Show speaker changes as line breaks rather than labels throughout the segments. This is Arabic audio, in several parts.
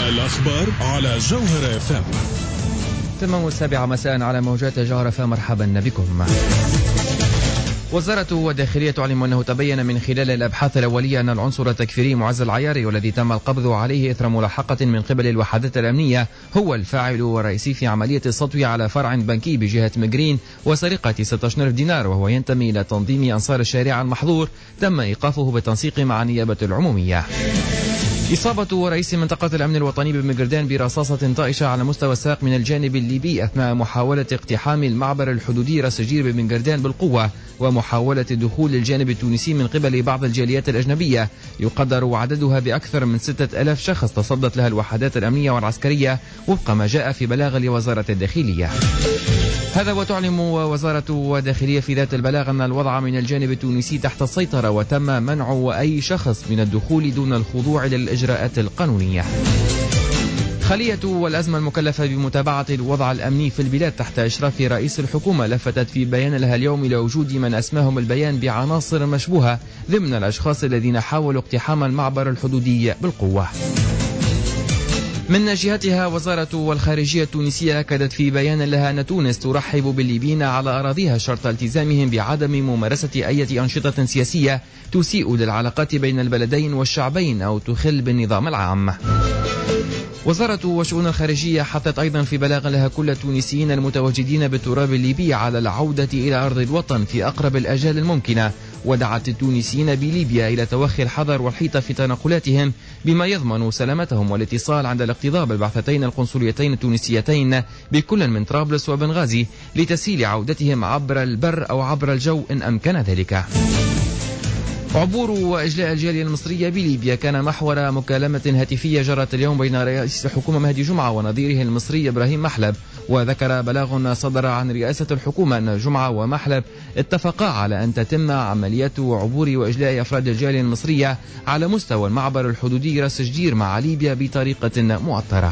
الأخبار على جوهر FM.
تمام 7 مساء على موجات جوهر FM. مرحبا بكم. وزارة الداخلية تعلم أنه تبين من خلال الأبحاث الأولية أن العنصر التكفيري معز العياري والذي تم القبض عليه إثر ملاحقة من قبل الوحدات الأمنية هو الفاعل والرئيسي في عملية السطو على فرع بنكي بجهة مجرين وسرقة 16,000 دينار، وهو ينتمي إلى تنظيم أنصار الشارع المحظور تم إيقافه بالتنسيق مع النيابة العمومية. إصابة رئيس منطقة الأمن الوطني بمجردان برصاصة طائشة على مستوى الساق من الجانب الليبي أثناء محاولة اقتحام المعبر الحدودي راس جير بمجردان بالقوة ومحاولة دخول الجانب التونسي من قبل بعض الجاليات الأجنبية يقدر عددها بأكثر من 6,000 شخص تصدت لها الوحدات الأمنية والعسكرية وفق ما جاء في بلاغ لوزارة الداخلية. هذا وتعلم وزارة الداخلية في ذات البلاغ أن الوضع من الجانب التونسي تحت السيطرة وتم منع أي شخص من الدخول دون الخضوع للإجراءات القانونية. خلية والأزمة المكلفة بمتابعة الوضع الأمني في البلاد تحت إشراف رئيس الحكومة لفتت في بيان لها اليوم إلى وجود من أسماهم البيان بعناصر مشبوهة ضمن الأشخاص الذين حاولوا اقتحام المعبر الحدودي بالقوة. من جهتها وزارة الخارجية التونسية أكدت في بيان لها أن تونس ترحب بالليبيين على أراضيها شرط التزامهم بعدم ممارسة أي أنشطة سياسية تسيء للعلاقات بين البلدين والشعبين أو تخل بالنظام العام. وزارة الشؤون الخارجية حثت أيضا في بلاغ لها كل التونسيين المتواجدين بالتراب الليبي على العودة إلى أرض الوطن في أقرب الآجال الممكنة، ودعت التونسيين بليبيا إلى توخي الحذر والحيطة في تنقلاتهم بما يضمن سلامتهم والاتصال عند الاقتضاء بالبعثتين القنصليتين التونسيتين بكل من طرابلس وبنغازي لتسهيل عودتهم عبر البر أو عبر الجو إن أمكن ذلك. عبور وإجلاء الجالية المصرية بليبيا كان محور مكالمة هاتفية جرت اليوم بين رئيس الحكومة مهدي جمعة ونظيره المصري إبراهيم محلب. وذكر بلاغ صدر عن رئاسة الحكومة أن جمعة ومحلب اتفقا على أن تتم عمليات عبور وإجلاء أفراد الجالية المصرية على مستوى المعبر الحدودي راس جدير مع ليبيا بطريقة مؤطرة.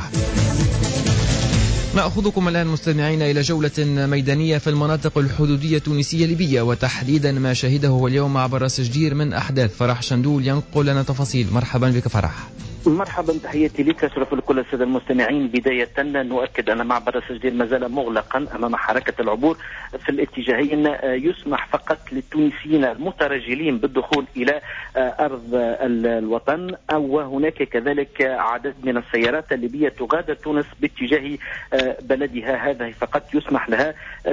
نأخذكم الآن مستمعين إلى جولة ميدانية في المناطق الحدودية التونسية ليبية وتحديدا ما شهده اليوم عبر راس جدير من أحداث. فرح شندول ينقل لنا تفاصيل. مرحبا بك فرح.
مرحبا، تحياتي لك أشرف لكل السادة المستمعين. بداية نؤكد أن معبر راس جدير ما زال مغلقا أمام حركة العبور في الاتجاهين. يسمح فقط للتونسيين المترجلين بالدخول إلى أرض الوطن، وهناك كذلك عدد من السيارات الليبية تغادر تونس باتجاه بلدها، هذا فقط يسمح لها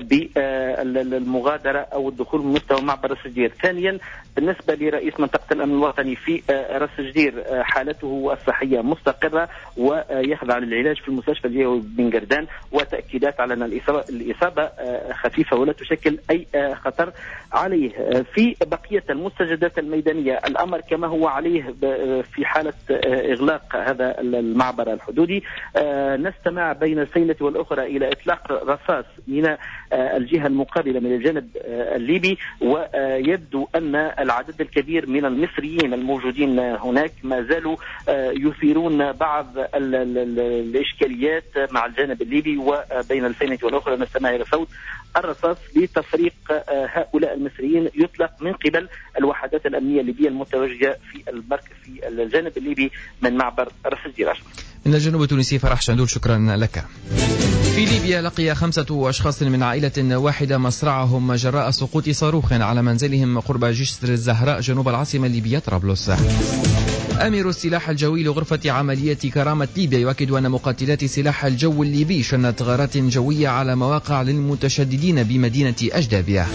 بالمغادرة أو الدخول من مستوى معبر راس جدير. ثانيا، بالنسبة لرئيس منطقة الأمن الوطني في راس جدير حالته الصحية مستقرة ويخضع للعلاج في المستشفى الجوي بنجردان، وتأكيدات على أن الإصابة خفيفة ولا تشكل أي خطر عليه. في بقية المستجدات الميدانية الأمر كما هو عليه في حالة إغلاق هذا المعبر الحدودي. نستمع بين السيلة والأخرى إلى إطلاق رصاص من الجهة المقابلة من الجانب الليبي، ويبدو أن العدد الكبير من المصريين الموجودين هناك ما زالوا يثيرون بعض الإشكاليات مع الجانب الليبي. وبين السينة والأخرى نستمع إلى صوت الرصاص لتفريق هؤلاء المصريين يطلق من قبل الوحدات الأمنية الليبية المتواجدة في المركز في الجانب الليبي من معبر راس جدير.
من الجنوب التونسي فرح شندول، شكرا لك. في ليبيا لقي 5 أشخاص من عائلة واحدة مصرعهم جراء سقوط صاروخ على منزلهم قرب جسر الزهراء جنوب العاصمة الليبية طرابلس. أمير السلاح الجوي لغرفة عملية كرامة ليبيا يؤكد أن مقاتلات سلاح الجو الليبي شنت غارات جوية على مواقع للمتشددين بمدينة أجدابية.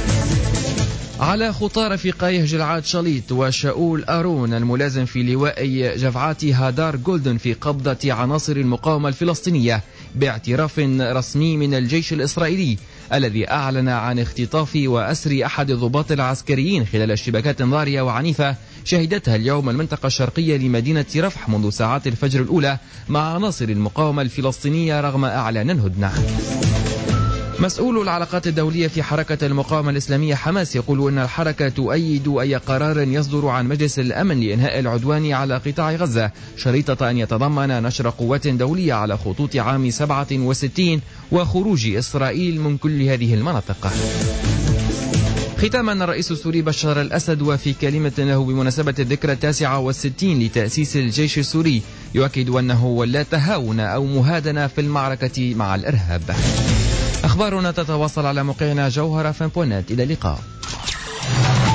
على خطى رفيقيه جلعاد شليط وشاول أرون الملازم في لواء جفعات هادار جولدن في قبضة عناصر المقاومة الفلسطينية باعتراف رسمي من الجيش الإسرائيلي الذي أعلن عن اختطاف وأسر أحد الضباط العسكريين خلال اشتباكات ضارية وعنيفة شهدتها اليوم المنطقة الشرقية لمدينة رفح منذ ساعات الفجر الأولى مع عناصر المقاومة الفلسطينية رغم إعلان الهدنة. مسؤول العلاقات الدولية في حركة المقاومة الإسلامية حماس يقول أن الحركة تؤيد أي قرار يصدر عن مجلس الأمن لإنهاء العدوان على قطاع غزة شريطة أن يتضمن نشر قوات دولية على خطوط عام 67 وخروج إسرائيل من كل هذه المناطق. ختاما، الرئيس السوري بشار الأسد وفي كلمة له بمناسبة الذكرى 69 لتأسيس الجيش السوري يؤكد أنه لا تهاون أو مهادنة في المعركة مع الإرهاب. أخبارنا تتواصل على موقعنا جوهرة FM.net. إلى اللقاء.